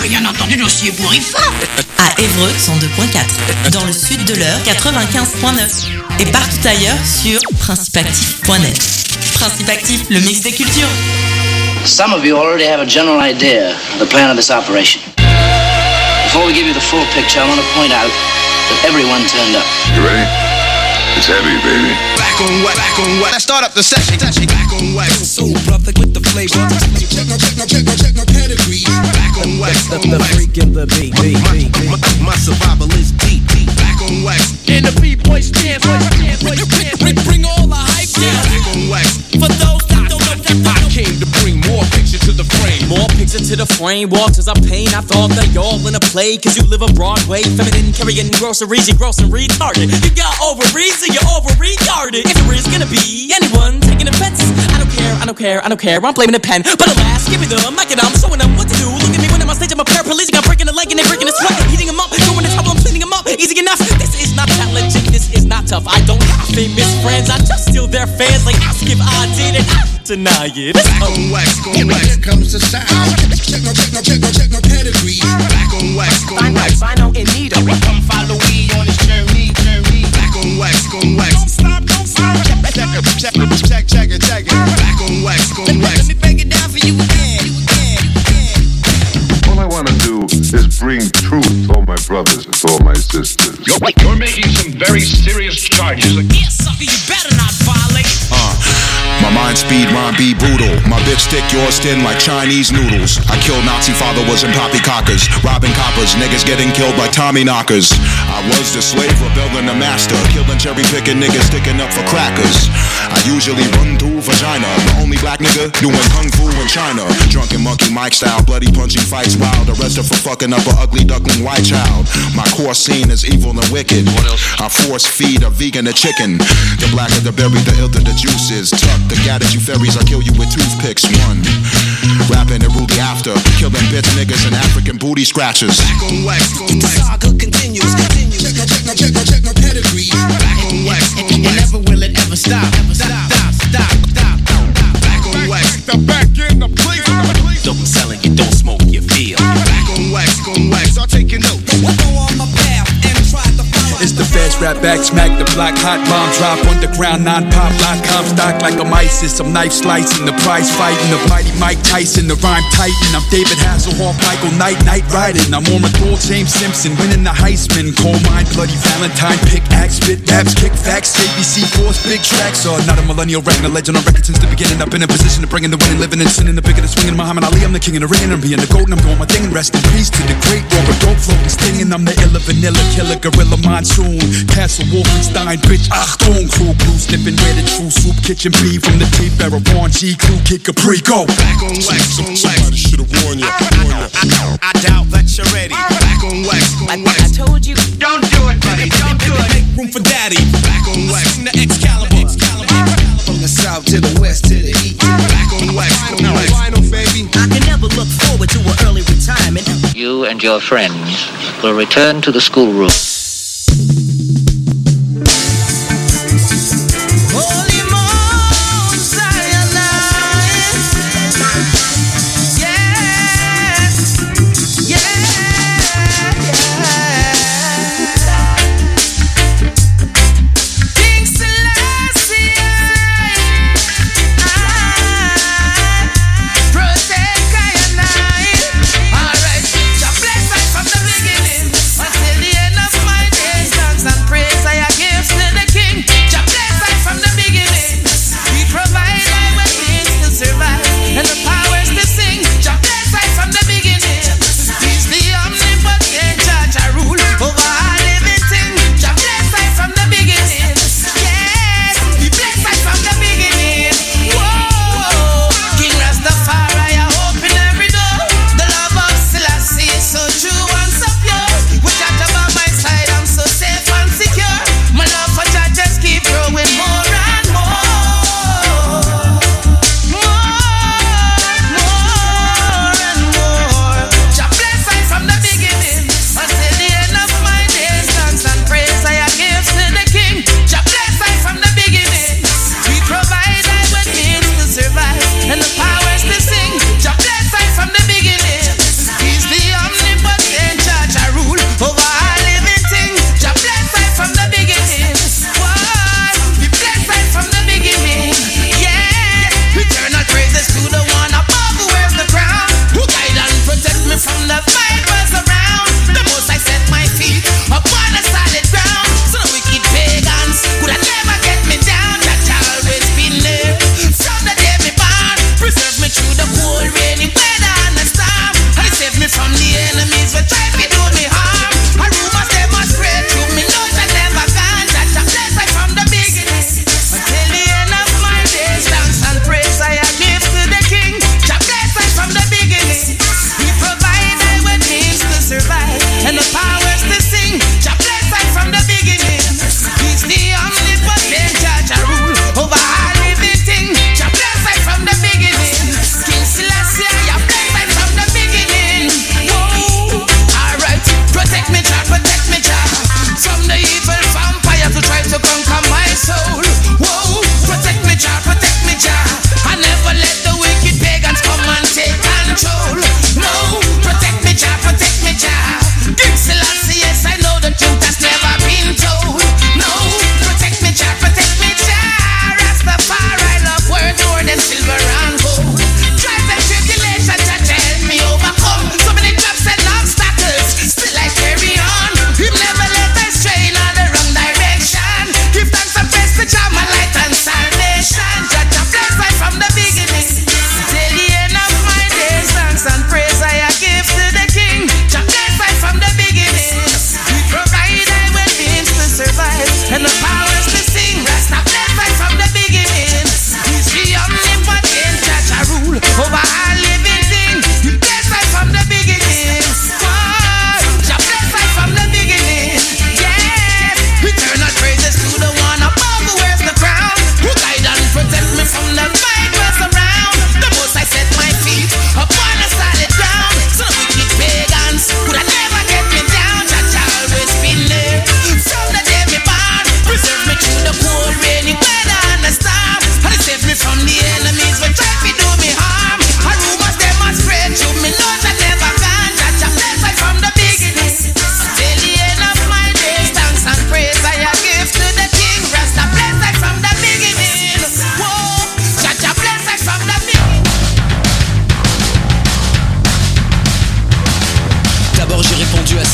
rien entendu d'aussi ébouriffant. À Évreux 102.4, dans le sud de l'Eure 95.9 et partout ailleurs sur principeactif.net. Principe Actif, le mix des cultures. Some of you already have a general idea of the plan of this operation. Before we give you the full picture, I want to point out that everyone turned up. You ready? It's heavy, baby. Back on wax, back on wax. Let's start up the session. Back on wax. Soul brother with the flavor. Check my pedigree. Back on wax, the freak in the beat. My survival is deep. Back on wax. And the B-boy stands. Bring all the hype down. Back on wax. For those that don't know that I came to bring more picture to the frame. More picture to the frame. Walks as I pain. I thought that y'all in a play. Cause you live a Broadway. Feminine carrying groceries. You gross and retarded. You got ovaries and you're over retarded. If there is gonna be anyone taking offense, I don't care. I'm blaming the pen. But alas, give me the mic and I'm showing them what to do. Look at me when I'm on stage. I'm a paraplegic. I'm breaking the leg and they're breaking the sweat. Heating them up. Going to trouble. I'm cleaning them up. Easy enough. This is not that legit. This is not tough. I don't have famous friends. I just steal their fans. Like ask if I did it. I deny it. Back on wax, go wax. Here comes the sound. Check my pedigree. Back on wax, go wax. Final in need of. Come follow me on this journey. Back on wax, go wax. Don't stop. Check it. Back on wax, go wax. Let me break it down for you again. All I want to do is bring truth to all my brothers and to all my sisters. You're making some very serious charges. Yeah, sucker, you better not violate. My mind speed, rhyme be brutal. My bitch thick, yours thin like Chinese noodles. I killed Nazi followers and poppycockers, robbing coppers, niggas getting killed like Tommy knockers. I was the slave, rebelling the master, killing cherry picking niggas sticking up for crackers. I usually run through vagina, the only black nigga doing kung fu in China. Drunken monkey Mike style, bloody punchy fights wild, arrested for fucking up an ugly duckling white child. My core scene is evil and wicked. I force feed a vegan a chicken. The blacker the berry, the ilter the juice is. Tuck the gat at you fairies, I kill you with toothpicks. One, rapping and Ruby after, killing bitch niggas and African booty scratchers. Back on wax, go The wax. saga continues. Check my pedigree. Back on wax, go And wax. never will it ever stop. Back on wax. Back in the place. Don't selling you, don't smoke, you feel. Back on wax, go wax. Start taking notes. I go on my path and try to follow. It's the fast rap back, smack the block, hot bomb drop, underground, non-pop, .com stock like I'm ISIS. I'm knife slicing, the prize fighting, the mighty Mike Tyson, the rhyme titan. I'm David Hasselhoff, Michael Knight, night riding. I'm on McCall, James Simpson, winning the Heisman. Coal mine, bloody Valentine, pickaxe, spit raps, kick facts, ABC Force, big tracks. Not a millennial writing a legend on record since the beginning. I've been in position to bring in the winning, living and sinning, the bigger the swinging. Muhammad Ali, I'm the king of the ring, and I'm being the goat, and I'm doing my thing. And rest in peace to the great Robert Dope, floating, stinging. I'm the illa vanilla killer, gorilla monsoon. Castle Wolfenstein, bitch, Achtung, crew blue, sniffing red and true soup, kitchen beef from the tape era, Vaughn G, crew, kick Capri, go. Back on wax, go wax. Somebody should've warned you. I doubt that you're ready. Back on wax, go I wax. told you. Don't do it, buddy. Don't do it. Make room for daddy. Back on wax. From the Excalibur. From the south to the west to the east. Back on wax, go wax. Final, baby. I can never look forward to an early retirement. You and your friends will return to the schoolroom. Holy Mount Zion, King Selassie, protect I. All right, so bless us from the beginning until the end of my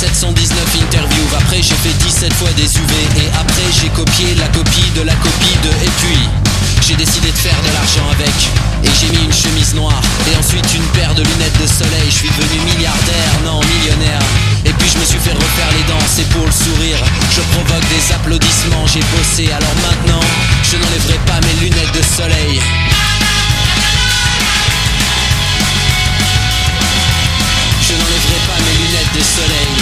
719 interviews. Après j'ai fait 17 fois des UV. Et après j'ai copié la copie de la copie de. Et puis j'ai décidé de faire de l'argent avec. Et j'ai mis une chemise noire et ensuite une paire de lunettes de soleil. Je suis devenu milliardaire, non millionnaire. Et puis je me suis fait refaire les dents, c'est pour le sourire. Je provoque des applaudissements, j'ai bossé. Alors maintenant, je n'enlèverai pas mes lunettes de soleil. Je n'enlèverai pas mes lunettes de soleil.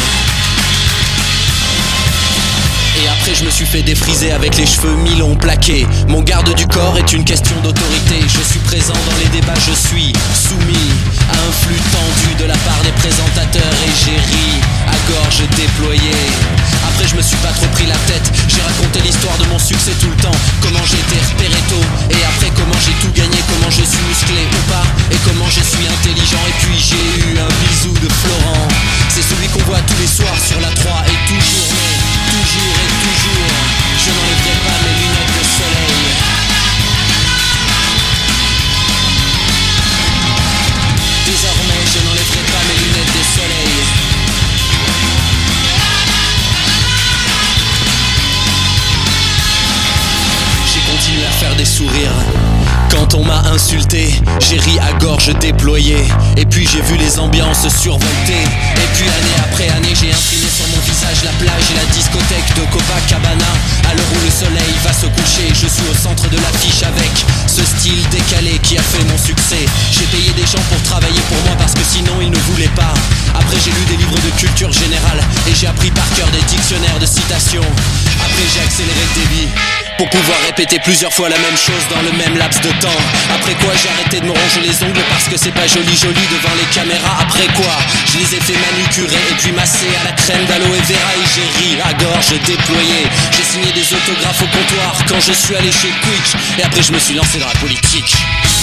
Et après je me suis fait défriser avec les cheveux mi-longs plaqués. Mon garde du corps est une question d'autorité. Je suis présent dans les débats, je suis soumis à un flux tendu de la part des présentateurs. Et j'ai ri à gorge déployée. Après je me suis pas trop pris la tête. J'ai raconté l'histoire de mon succès tout le temps. Comment j'ai été repéré tôt. Et après comment j'ai tout gagné. Comment je suis musclé ou pas. Et comment je suis intelligent. Et puis j'ai eu un bisou de Florent. C'est celui qu'on voit tous les soirs sur la 3. Et toujours mais toujours et toujours, je n'enlèverai pas mes lunettes de soleil. Désormais, je n'enlèverai pas mes lunettes de soleil. J'ai continué à faire des sourires. Quand on m'a insulté, j'ai ri à gorge déployée. Et puis j'ai vu les ambiances survoltées. Et puis année après année, j'ai imprimé sur mon visage la plage et la discothèque de Copacabana. À l'heure où le soleil va se coucher, je suis au centre de l'affiche avec ce style décalé qui a fait mon succès. J'ai payé des gens pour travailler pour moi parce que sinon ils ne voulaient pas. Après j'ai lu des livres de culture générale et j'ai appris par cœur des dictionnaires de citations. Après j'ai accéléré le débit pour pouvoir répéter plusieurs fois la même chose dans le même laps de temps. Après quoi j'ai arrêté de me ronger les ongles parce que c'est pas joli devant les caméras. Après quoi je les ai fait manucurer et puis masser à la crème d'aloe vera. Et j'ai ri à gorge déployée. J'ai signé des autographes au comptoir quand je suis allé chez Quick. Et après je me suis lancé dans la politique.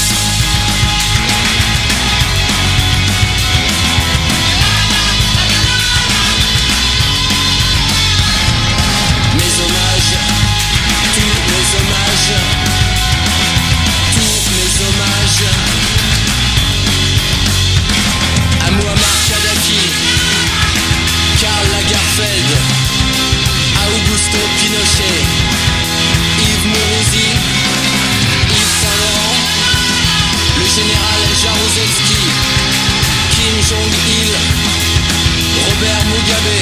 À Muammar Kadhafi, Karl Lagerfeld, à Augusto Pinochet, Yves Mourouzi, Yves Saint-Laurent, le général Jaruzelski, Kim Jong-il, Robert Mugabe.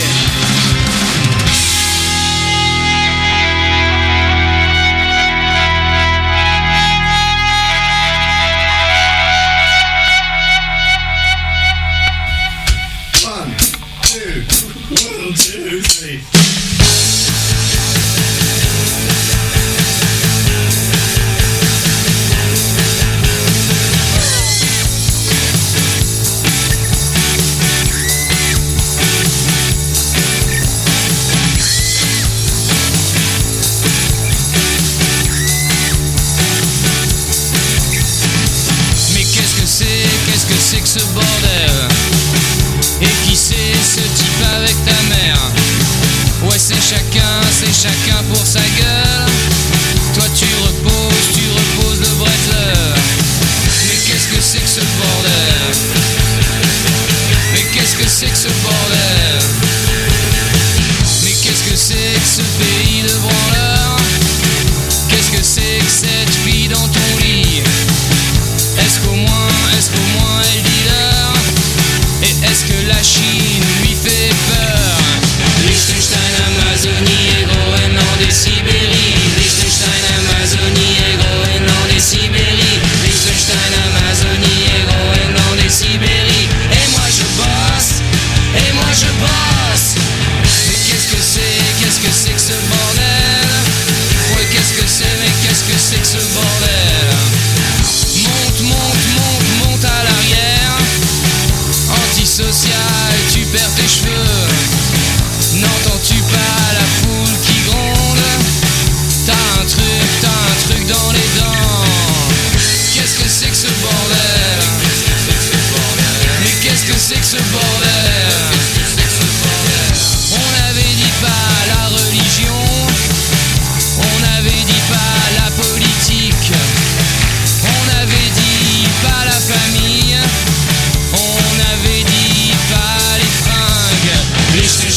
C'est que ce bordel. Et qui c'est ce type avec ta mère? Ouais, c'est chacun pour sa gueule. Toi tu reposes le bretzel. Mais qu'est-ce que c'est que ce bordel? Mais qu'est-ce que c'est que ce bordel? Mais qu'est-ce que c'est que ce pays de branleurs? Qu'est-ce que c'est que cette fille dans ton lit? Est-ce qu'au moins elle dit l'heure? Et est-ce que la Chine lui fait peur? Liechtenstein, Amazonie, Groenland et Sibérie. Liechtenstein, Amazonie et Groenland et Sibérie. Liechtenstein, Amazonie et Groenland et Sibérie. Et moi je bosse. Mais qu'est-ce que c'est que ce bordel? Ouais, qu'est-ce que c'est que ce bordel? Monte à l'arrière. Antisocial, tu perds tes cheveux. N'entends-tu pas la foule qui gronde? T'as un truc dans les dents. Qu'est-ce que c'est que ce bordel? Mais qu'est-ce que c'est que ce bordel? On avait dit pas la religion. On avait dit pas la politique. On avait dit pas la famille. On avait dit pas les fringues.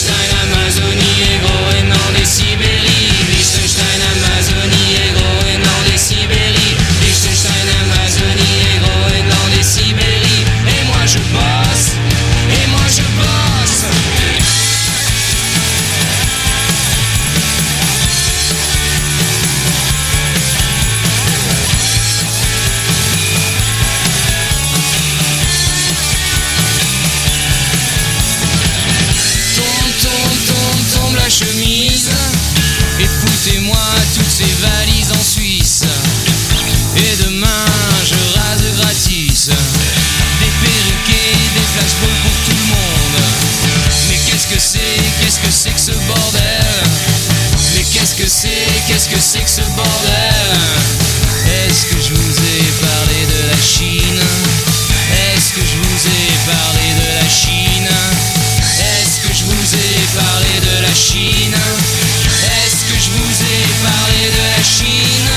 sais qu'est-ce que c'est que ce bordel? Est-ce que je vous ai parlé de la Chine? Est-ce que je vous ai parlé de la Chine? Est-ce que je vous ai parlé de la Chine? Est-ce que je vous ai parlé de la Chine?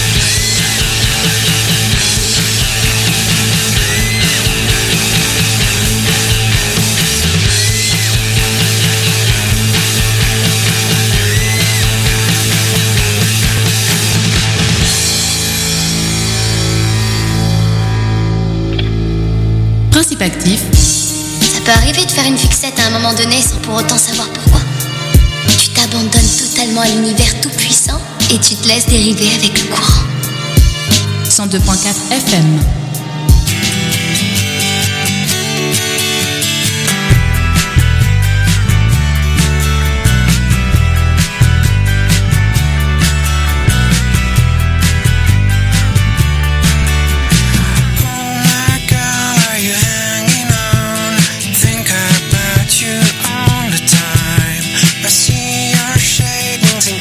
Principe actif. Ça peut arriver de faire une fixette à un moment donné sans pour autant savoir pourquoi. Tu t'abandonnes totalement à l'univers tout puissant et tu te laisses dériver avec le courant. 102.4 FM.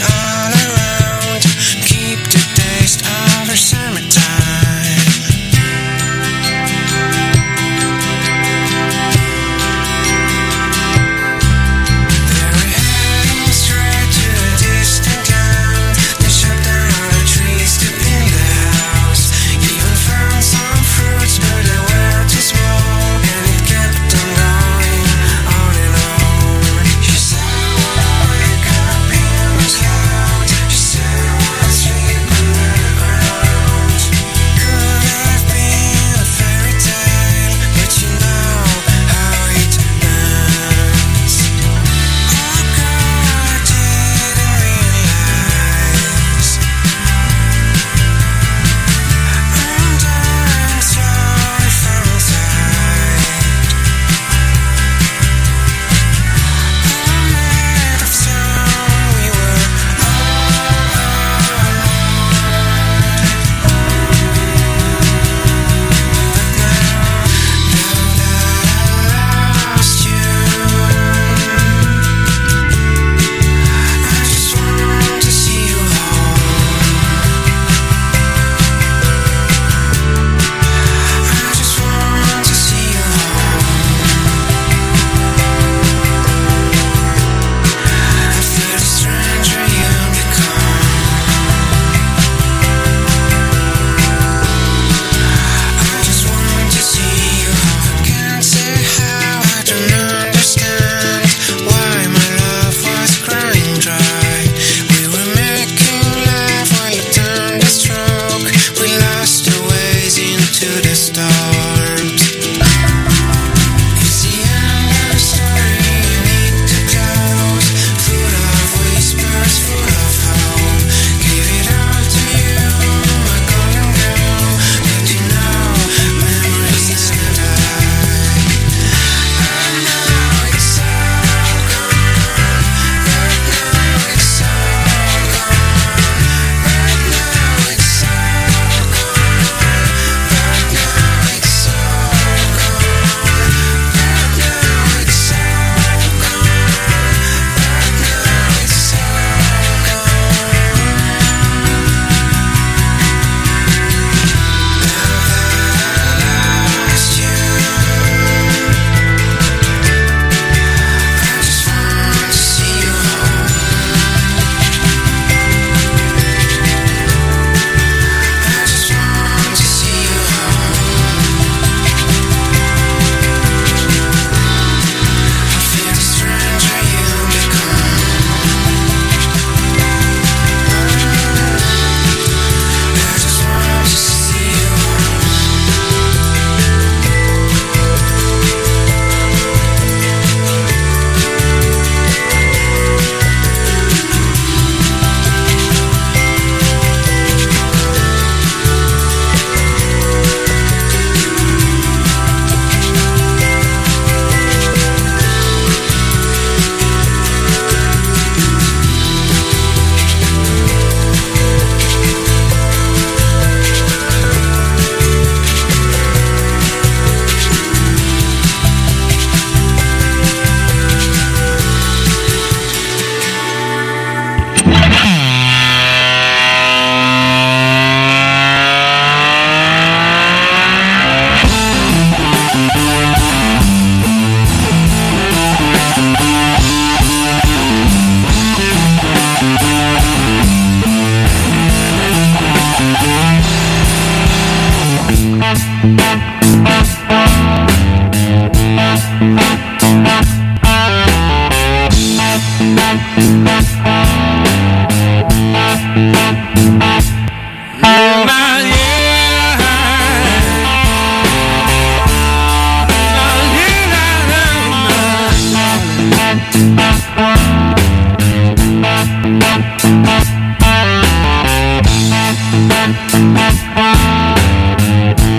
All around, keep the taste of the summertime. Thank you.